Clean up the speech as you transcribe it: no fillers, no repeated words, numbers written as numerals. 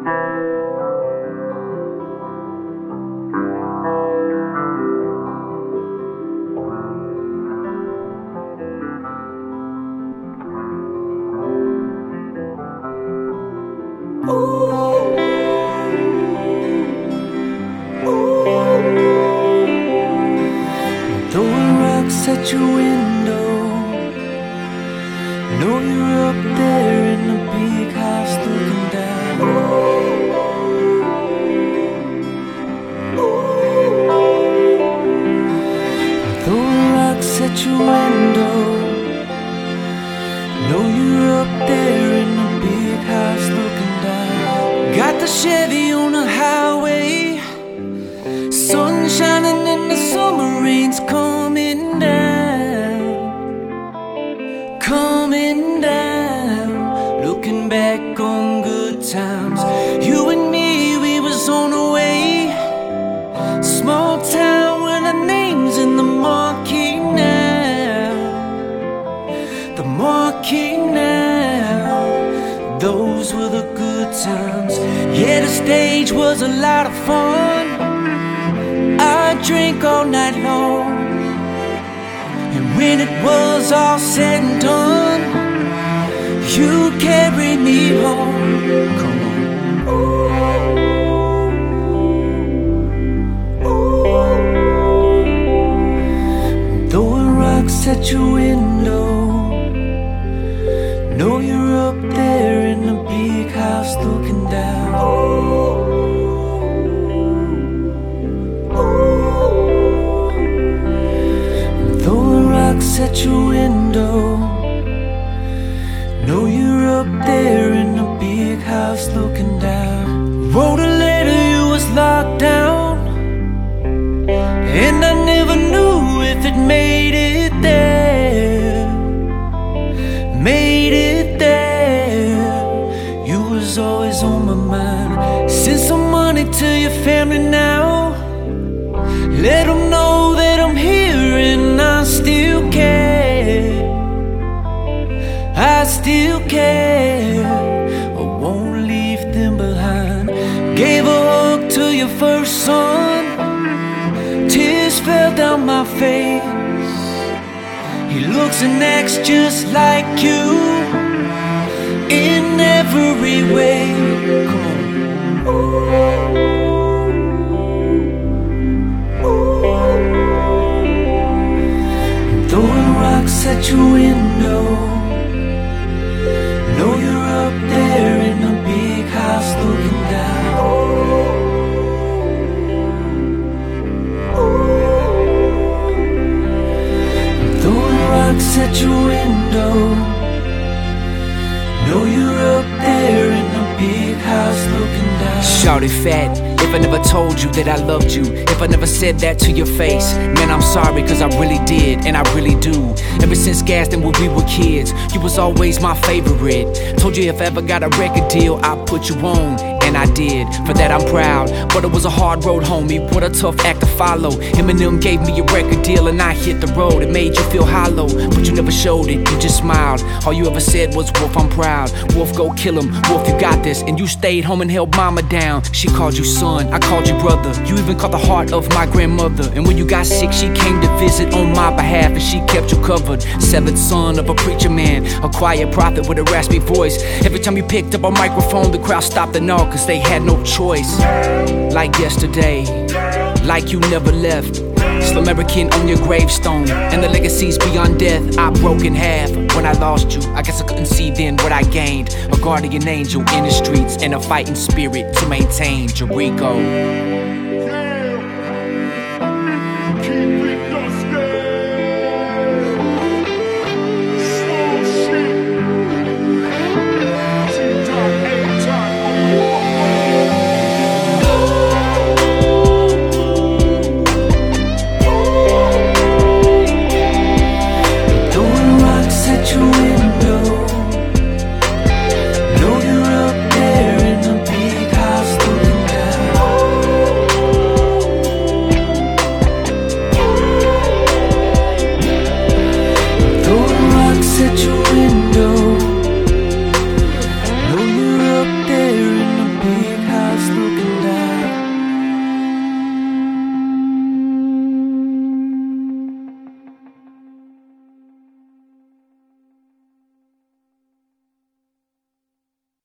Throwing rocks at your window. Know you're up there in the big house looking down. Throwing rocks at your window. Know you're up there in the big house looking down. Got the Chevy on the highway, sun shining and the summer rain's coming down, coming down. Looking back on good times, you and me, we was on the way. Small town where the name's in the marquee now, the marquee now. Those were the good times. Yeah, the stage was a lot of fun. I drank all night long, and when it was all said and done, you carried me home. Come on. Throwing rocks at your window. Know you're up there in the big house looking down. Throwing rocks at your window. Know you're up there in the big house looking down. Wrote a letter, you was locked down, and I never knew if it made it there. Made it there. You was always on my mind. Send some money to your family now. Let them know that I'm here and I still care. I still care. I won't leave them behind. Gave a hug to your first son. Tears fell down my face. He looks and acts just like you in every way. Come on. Throwing rocks at your window. Know you're up there in the big house looking down. Throwing rocks at your window. Know you're up there in the big house looking down. Shawty fat, if I never told you that I loved you, if I never said that to your face, man, I'm sorry, cause I really did, and I really do. Ever since Gaston, when we were kids, you was always my favorite. Told you if I ever got a record deal, I'd put you on, and I did. For that I'm proud, but it was a hard road, homie. What a tough act to follow. Eminem gave me a record deal and I hit the road. It made you feel hollow, but you never showed it, you just smiled. All you ever said was, Wolf, I'm proud. Wolf, go kill him. Wolf, you got this. And you stayed home and held mama down. She called you son, I called you brother. You even caught the heart of my grandmother. And when you got sick, she came to visit on my behalf, and she kept you covered. Seventh son of a preacher man, a quiet prophet with a raspy voice. Every time you picked up a microphone, the crowd stopped and all, cause they had no choice. Like yesterday, like you never left. Still American on your gravestone, and the legacies beyond death. I broke in half when I lost you. I guess I couldn't see then what I gained. A guardian angel in the streets, and a fighting spirit to maintain Jericho.